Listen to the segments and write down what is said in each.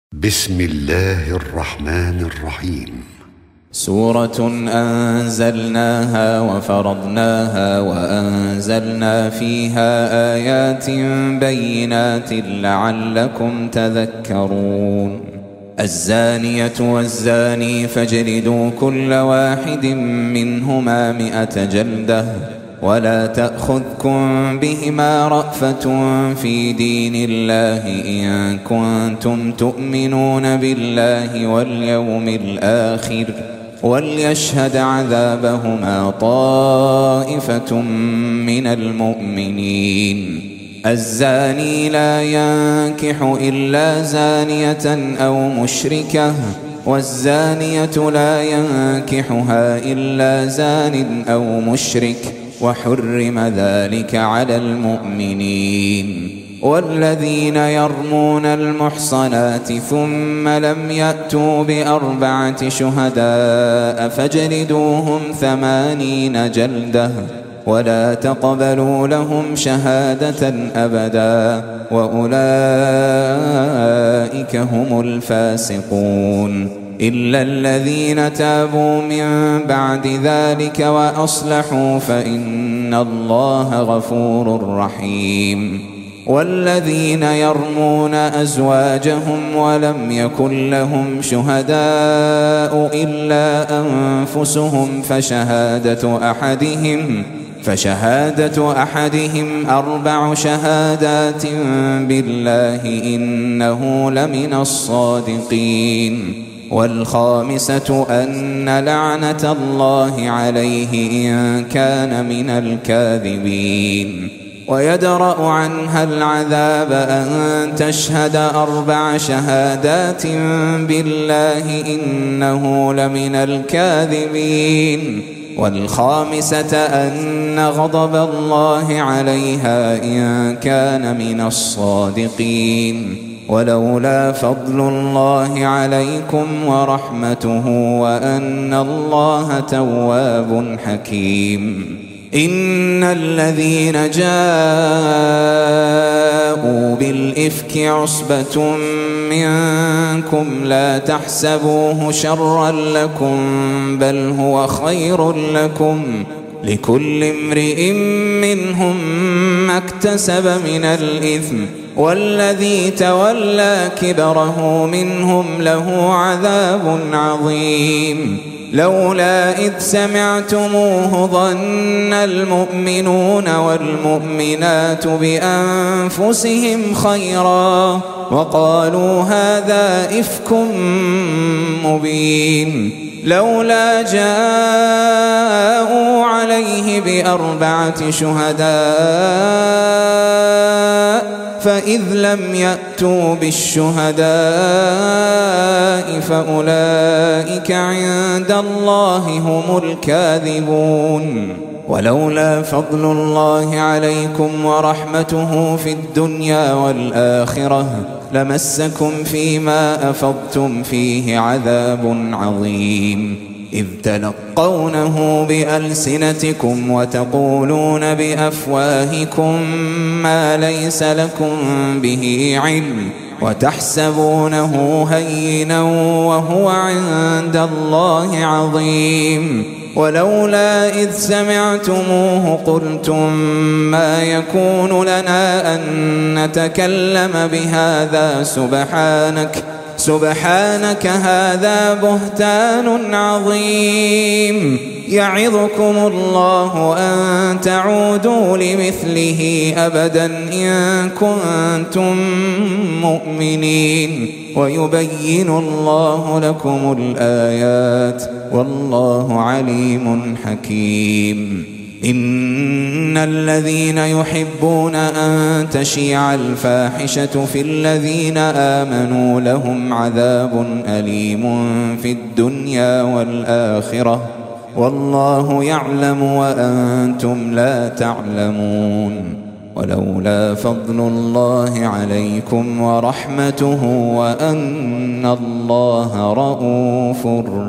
بسم الله الرحمن الرحيم. سورة أنزلناها وفرضناها وأنزلنا فيها آيات بينات لعلكم تذكرون. الزانية والزاني فاجلدوا كل واحد منهما 100 جلدة ولا تأخذكم بهما رأفة في دين الله إن كنتم تؤمنون بالله واليوم الآخر وليشهد عذابهما طائفة من المؤمنين. الزاني لا ينكح إلا زانية أو مشركة والزانية لا ينكحها إلا زان أو مشرك وحرم ذلك على المؤمنين. والذين يرمون المحصنات ثم لم يأتوا ب4 شهداء فاجلدوهم 80 جلدة ولا تقبلوا لهم شهادة أبدا وأولئك هم الفاسقون إلا الذين تابوا من بعد ذلك وأصلحوا فإن الله غفور رحيم. والذين يرمون أزواجهم ولم يكن لهم شهداء إلا أنفسهم فشهادة أحدهم 4 شهادات بالله إنه لمن الصادقين. والخامسة أن لعنة الله عليه إن كان من الكاذبين. ويدرأ عنها العذاب أن تشهد 4 شهادات بالله إنه لمن الكاذبين. والخامسة أن غضب الله عليها إن كان من الصادقين. ولولا فضل الله عليكم ورحمته وأن الله تواب حكيم. إن الذين جاءوا بالإفك عصبة منكم لا تحسبوه شرا لكم بل هو خير لكم لكل امرئ منهم ما اكتسب من الإثم والذي تولى كبره منهم له عذاب عظيم. لولا إذ سمعتموه ظن المؤمنون والمؤمنات بأنفسهم خيرا وقالوا هذا إفك مبين. لولا جاءوا عليه ب4 شهداء فإذ لم يأتوا بالشهداء فأولئك عند الله هم الكاذبون. ولولا فضل الله عليكم ورحمته في الدنيا والآخرة لمسكم فيما أفضتم فيه عذاب عظيم. إذ تلقونه بألسنتكم وتقولون بأفواهكم ما ليس لكم به علم وتحسبونه هينا وهو عند الله عظيم. ولولا إذ سمعتموه قلتم ما يكون لنا أن نتكلم بهذا سبحانك هذا بهتان عظيم. يعظكم الله أن تعودوا لمثله أبدا إن كنتم مؤمنين ويبين الله لكم الآيات والله عليم حكيم. إن الذين يحبون أن تشيع الفاحشة في الذين آمنوا لهم عذاب أليم في الدنيا والآخرة والله يعلم وأنتم لا تعلمون. ولولا فضل الله عليكم ورحمته وأن الله رؤوف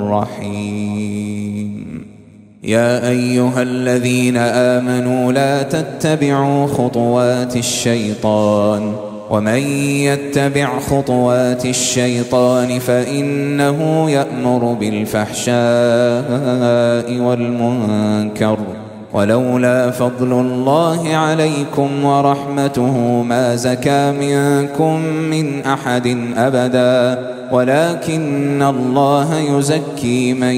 رحيم. يا أيها الذين آمنوا لا تتبعوا خطوات الشيطان ومن يتبع خطوات الشيطان فإنه يأمر بالفحشاء والمنكر ولولا فضل الله عليكم ورحمته ما زكى منكم من أحد أبدا ولكن الله يزكي من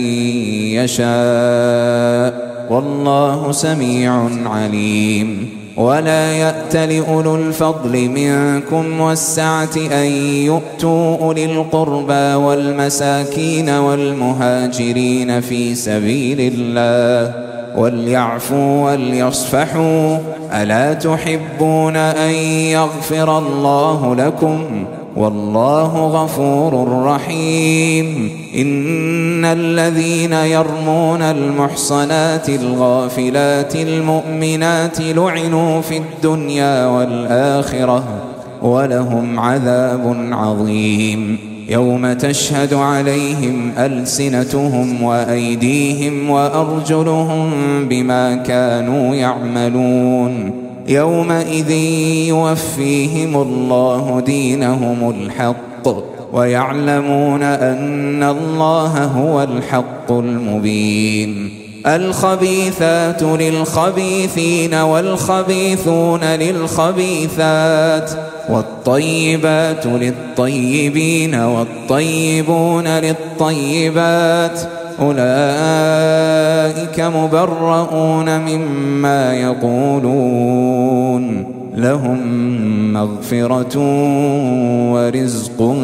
يشاء والله سميع عليم. ولا يأت لأولو الفضل منكم والسعة أن يؤتوا أولي القربى والمساكين والمهاجرين في سبيل الله وليعفوا وليصفحوا ألا تحبون أن يغفر الله لكم والله غفور رحيم. إن الذين يرمون المحصنات الغافلات المؤمنات لعنوا في الدنيا والآخرة ولهم عذاب عظيم يوم تشهد عليهم ألسنتهم وأيديهم وأرجلهم بما كانوا يعملون يومئذ يوفيهم الله دينهم الحق ويعلمون أن الله هو الحق المبين. الخبيثات للخبيثين والخبيثون للخبيثات والطيبات للطيبين والطيبون للطيبات أولئك مبرؤون مما يقولون لهم مغفرة ورزق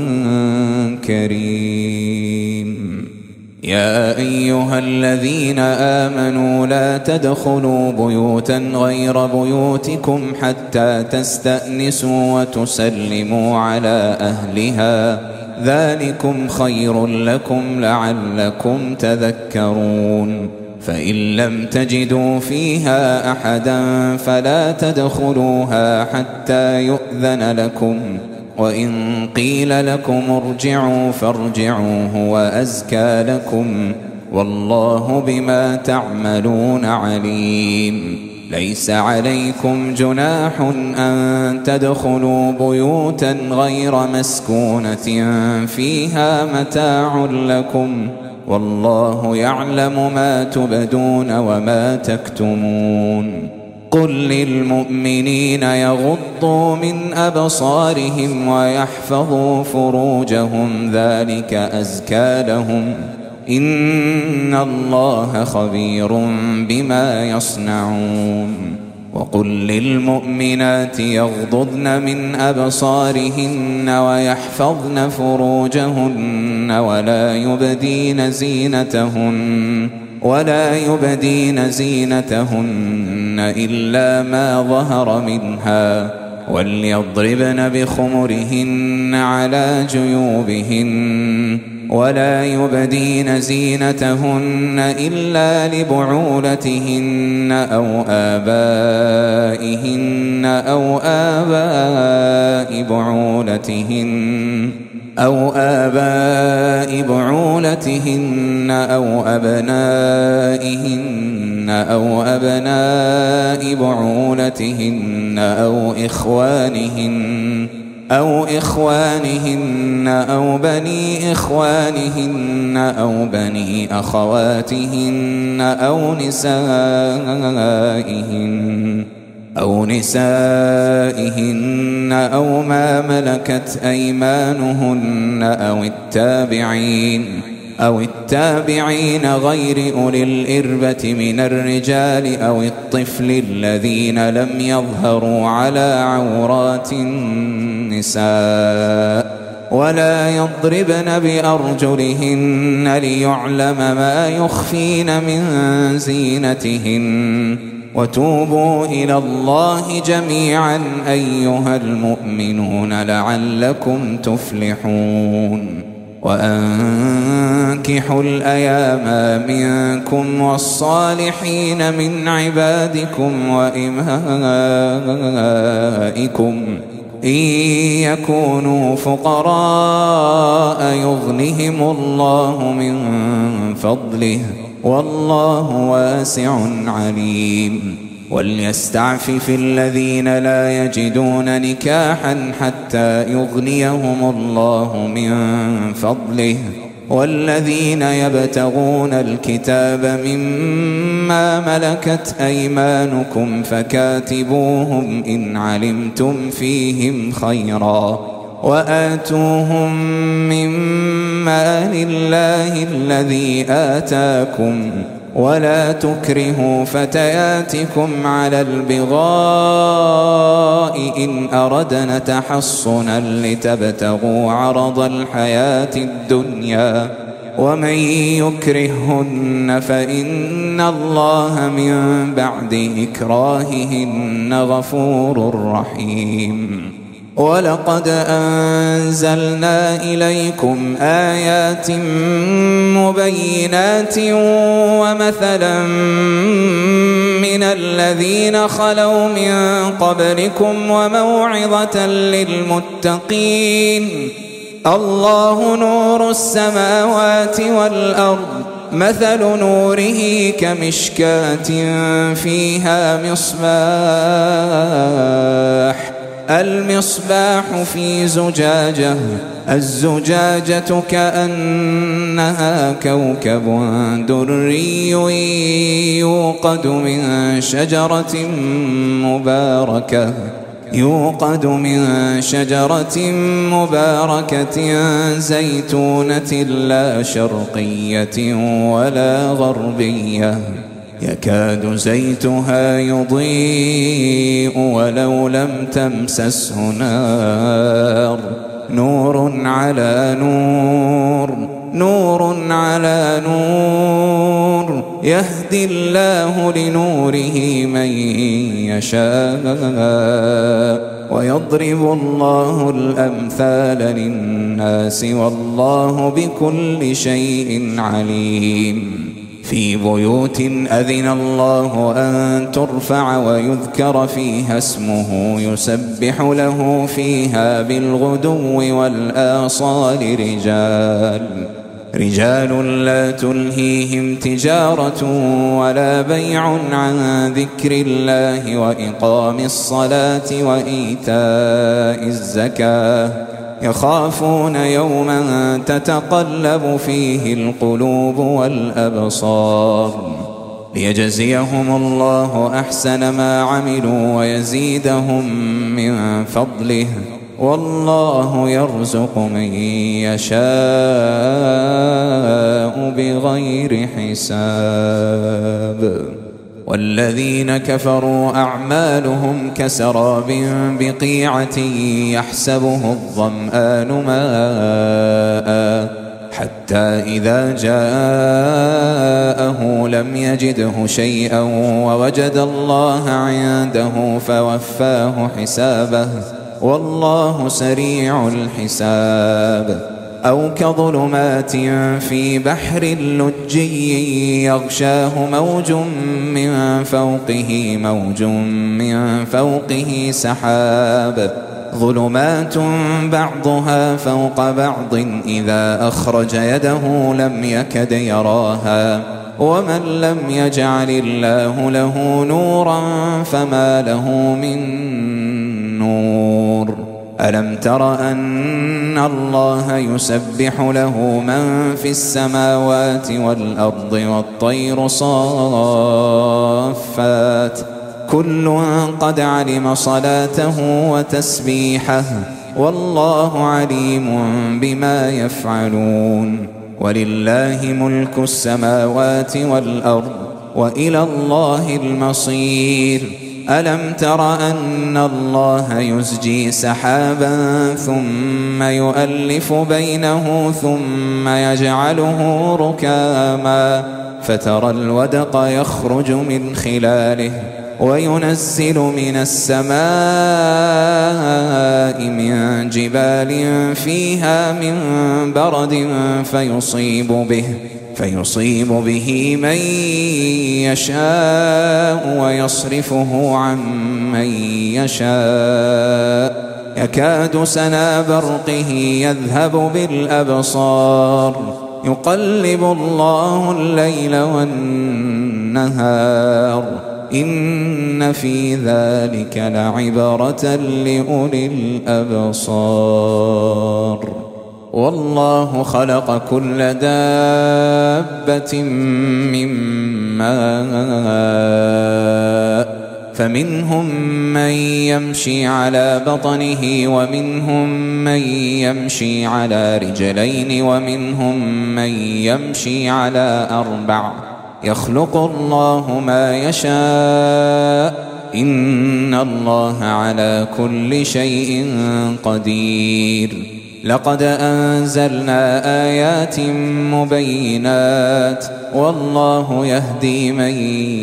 كريم. يا أيها الذين آمنوا لا تدخلوا بيوتا غير بيوتكم حتى تستأنسوا وتسلموا على أهلها ذلكم خير لكم لعلكم تذكرون. فإن لم تجدوا فيها أحدا فلا تدخلوها حتى يؤذن لكم وإن قيل لكم ارجعوا فارجعوا هو أزكى لكم والله بما تعملون عليم. ليس عليكم جناح أن تدخلوا بيوتا غير مسكونة فيها متاع لكم والله يعلم ما تبدون وما تكتمون. قل للمؤمنين يغضوا من أبصارهم ويحفظوا فروجهم ذلك أزكى لهم إن الله خبير بما يصنعون. وقل للمؤمنات يغضضن من أبصارهن ويحفظن فروجهن ولا يبدين زينتهن إلا ما ظهر منها وليضربن بخمرهن على جيوبهن ولا يبدين زينتهن إلا لبعولتهن أو آباء بعولتهن أو أبنائهن أو أبناء بعولتهن أو إخوانهن أو بني إخوانهن أو بني أخواتهن أو نسائهن أو ما ملكت أيمانهن أو التابعين غير أولي الإربة من الرجال أو الطفل الذين لم يظهروا على عورات النساء ولا يضربن بأرجلهن ليعلم ما يخفين من زينتهن وتوبوا إلى الله جميعا أيها المؤمنون لعلكم تفلحون. وأنكحوا الأيام منكم والصالحين من عبادكم وإمائكم إن يكونوا فقراء يغنهم الله من فضله والله واسع عليم. وليستعفف الذين لا يجدون نكاحا حتى يغنيهم الله من فضله والذين يبتغون الكتاب مما ملكت أيمانكم فكاتبوهم إن علمتم فيهم خيرا وآتوهم من مال الله الذي آتاكم ولا تكرهوا فتياتكم على البغاء إن أردنا تحصنا لتبتغوا عرض الحياة الدنيا ومن يكرههن فإن الله من بعد إكراههن غفور رحيم. ولقد أنزلنا إليكم آيات مبينات ومثلا من الذين خلوا من قبلكم وموعظة للمتقين. الله نور السماوات والأرض مثل نوره كمشكاة فيها مصباح المصباح في زجاجة الزجاجة كأنها كوكب دري يوقد من شجرة مباركة زيتونة لا شرقية ولا غربية يكاد زيتها يضيء ولو لم تمسسه نار نور على نور يهدي الله لنوره من يشاء ويضرب الله الأمثال للناس والله بكل شيء عليم. في بيوت أذن الله أن ترفع ويذكر فيها اسمه يسبح له فيها بالغدو والآصال رجال لا تلهيهم تجارة ولا بيع عن ذكر الله وإقام الصلاة وإيتاء الزكاة يخافون يوما تتقلب فيه القلوب والأبصار ليجزيهم الله أحسن ما عملوا ويزيدهم من فضله والله يرزق من يشاء بغير حساب. والذين كفروا أعمالهم كسراب بقيعة يحسبه الظمآن ماء حتى إذا جاءه لم يجده شيئا ووجد الله عنده فوفاه حسابه والله سريع الحساب. أو كظلمات في بحر لجي يغشاه موج من فوقه سحاب ظلمات بعضها فوق بعض إذا أخرج يده لم يكد يراها ومن لم يجعل الله له نورا فما له من نور. ألم تر أن الله يسبح له من في السماوات والأرض والطير صافات كل قد علم صلاته وتسبيحه والله عليم بما يفعلون. ولله ملك السماوات والأرض وإلى الله المصير. ألم تر أن الله يزجي سحابا ثم يؤلف بينه ثم يجعله ركاما فترى الودق يخرج من خلاله وينزل من السماء من جبال فيها من برد فيصيب به من يشاء ويصرفه عن من يشاء يكاد سنا برقه يذهب بالأبصار يقلب الله الليل والنهار إن في ذلك لعبرة لأولي الأبصار. والله خلق كل دابة من ماء فمنهم من يمشي على بطنه ومنهم من يمشي على رجلين ومنهم من يمشي على 4 يخلق الله ما يشاء إن الله على كل شيء قدير. لقد أنزلنا آيات مبينات والله يهدي من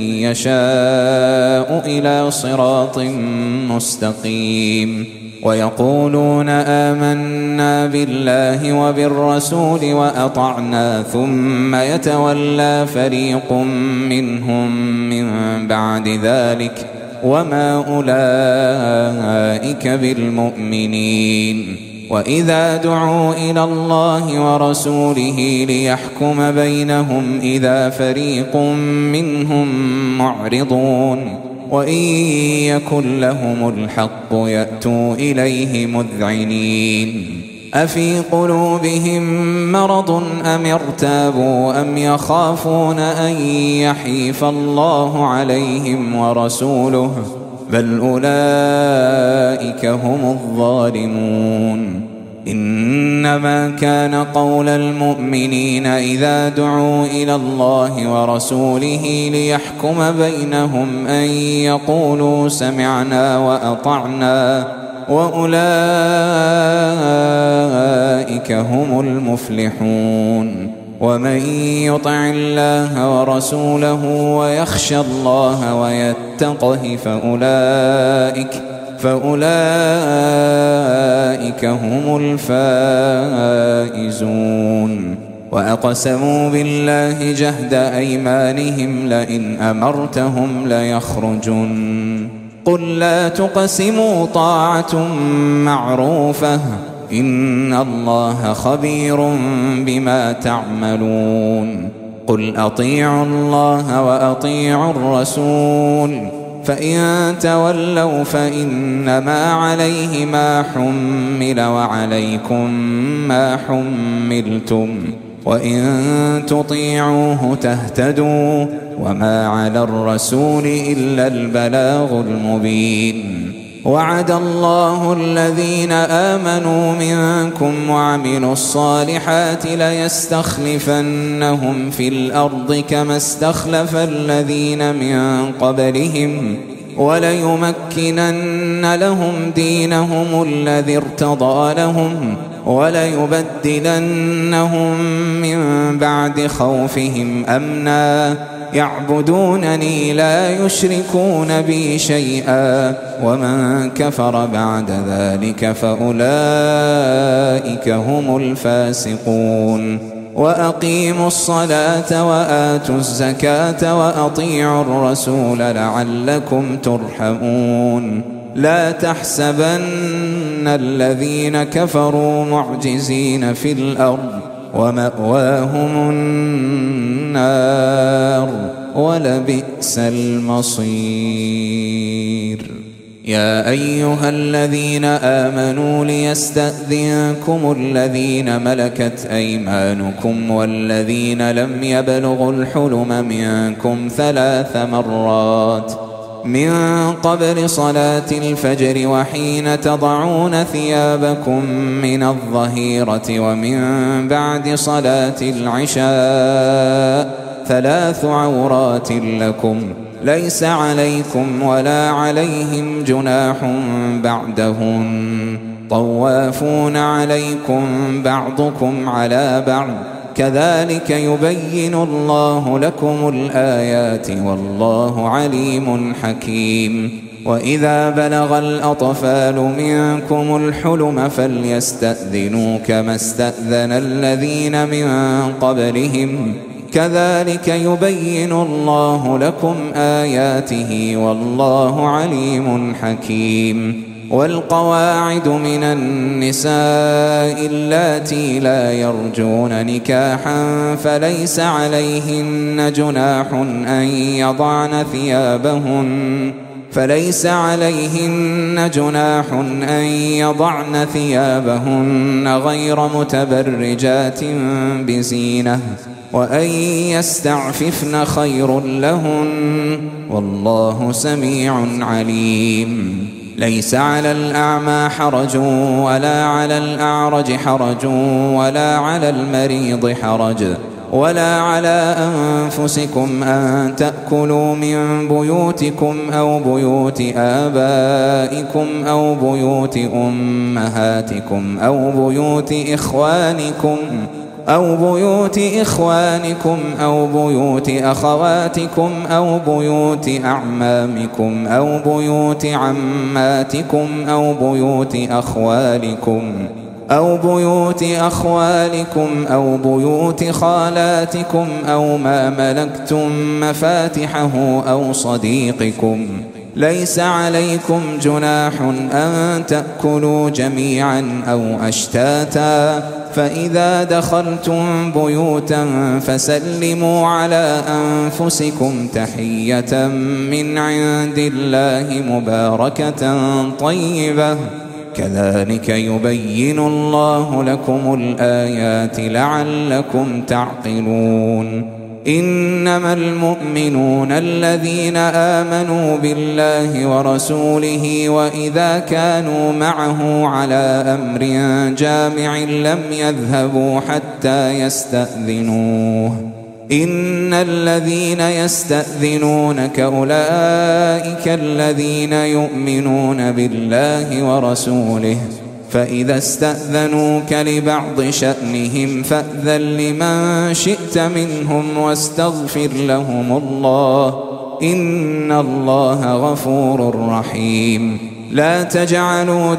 يشاء إلى صراط مستقيم. ويقولون آمنا بالله وبالرسول وأطعنا ثم يتولى فريق منهم من بعد ذلك وما أولئك بالمؤمنين. وإذا دعوا إلى الله ورسوله ليحكم بينهم إذا فريق منهم معرضون وإن يكن لهم الحق يأتوا إليه مذعنين. أفي قلوبهم مرض أم ارتابوا أم يخافون أن يحيف الله عليهم ورسوله بل أولئك هم الظالمون. إنما كان قول المؤمنين إذا دعوا إلى الله ورسوله ليحكم بينهم أن يقولوا سمعنا وأطعنا وأولئك هم المفلحون. ومن يطع الله ورسوله ويخشى الله ويتقه فأولئك هم الفائزون. وأقسموا بالله جهد أيمانهم لئن أمرتهم ليخرجن قل لا تقسموا طاعة معروفة إن الله خبير بما تعملون. قل أطيعوا الله وأطيعوا الرسول فإن تولوا فإنما عليه ما حمل وعليكم ما حملتم وإن تطيعوه تهتدوا وما على الرسول إلا البلاغ المبين. وعد الله الذين آمنوا منكم وعملوا الصالحات ليستخلفنهم في الأرض كما استخلف الذين من قبلهم وليمكنن لهم دينهم الذي ارتضى لهم وليبدلنهم من بعد خوفهم أمنا يعبدونني لا يشركون بي شيئا ومن كفر بعد ذلك فأولئك هم الفاسقون. وأقيموا الصلاة وآتوا الزكاة وأطيعوا الرسول لعلكم ترحمون. لا تحسبن الذين كفروا معجزين في الأرض ومأواهم النار ولبئس المصير. يا أيها الذين آمنوا ليستأذنكم الذين ملكت أيمانكم والذين لم يبلغوا الحلم منكم 3 مرات من قبل صلاة الفجر وحين تضعون ثيابكم من الظهيرة ومن بعد صلاة العشاء 3 عورات لكم ليس عليكم ولا عليهم جناح بعدهن طوافون عليكم بعضكم على بعض كذلك يبين الله لكم الآيات والله عليم حكيم. وإذا بلغ الأطفال منكم الحلم فليستأذنوا كما استأذن الذين من قبلهم كذلك يبين الله لكم آياته والله عليم حكيم. والقواعد من النساء اللاتي لا يرجون نكاحا فليس عليهن جناح أن يضعن ثيابهن غير متبرجات بزينة وأن يستعففن خير لهن والله سميع عليم. ليس على الأعمى حرج ولا على الأعرج حرج ولا على المريض حرج ولا على أنفسكم أن تأكلوا من بيوتكم أو بيوت آبائكم أو بيوت أمهاتكم أو بيوت إخوانكم أو بيوت أخواتكم أو بيوت أعمامكم أو بيوت عماتكم أو بيوت أخوالكم أو بيوت خالاتكم أو ما ملكتم مفاتحه أو صديقكم. ليس عليكم جناح أن تأكلوا جميعا أو أشتاتا فإذا دخلتم بيوتا فسلموا على أنفسكم تحية من عند الله مباركة طيبة كذلك يبين الله لكم الآيات لعلكم تعقلون. إنما المؤمنون الذين آمنوا بالله ورسوله وإذا كانوا معه على أمر جامع لم يذهبوا حتى يستأذنوه. إن الذين يستأذنونك أولئك الذين يؤمنون بالله ورسوله فإذا استأذنوك لبعض شأنهم فأذن لمن شئت منهم واستغفر لهم الله إن الله غفور رحيم. لا تجعلوا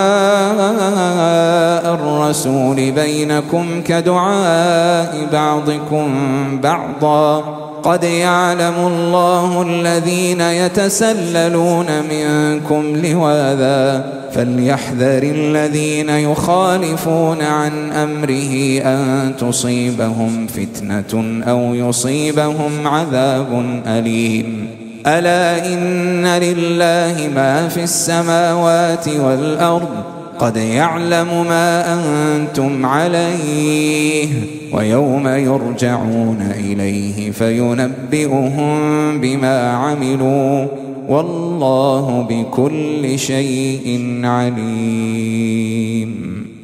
دعاء الرسول بينكم كدعاء بعضكم بعضا قد يعلم الله الذين يتسللون منكم لواذا فليحذر الذين يخالفون عن أمره أن تصيبهم فتنة أو يصيبهم عذاب أليم. ألا إن لله ما في السماوات والأرض قد يعلم ما أنتم عليه ويوم يرجعون إليه فينبئهم بما عملوا والله بكل شيء عليم.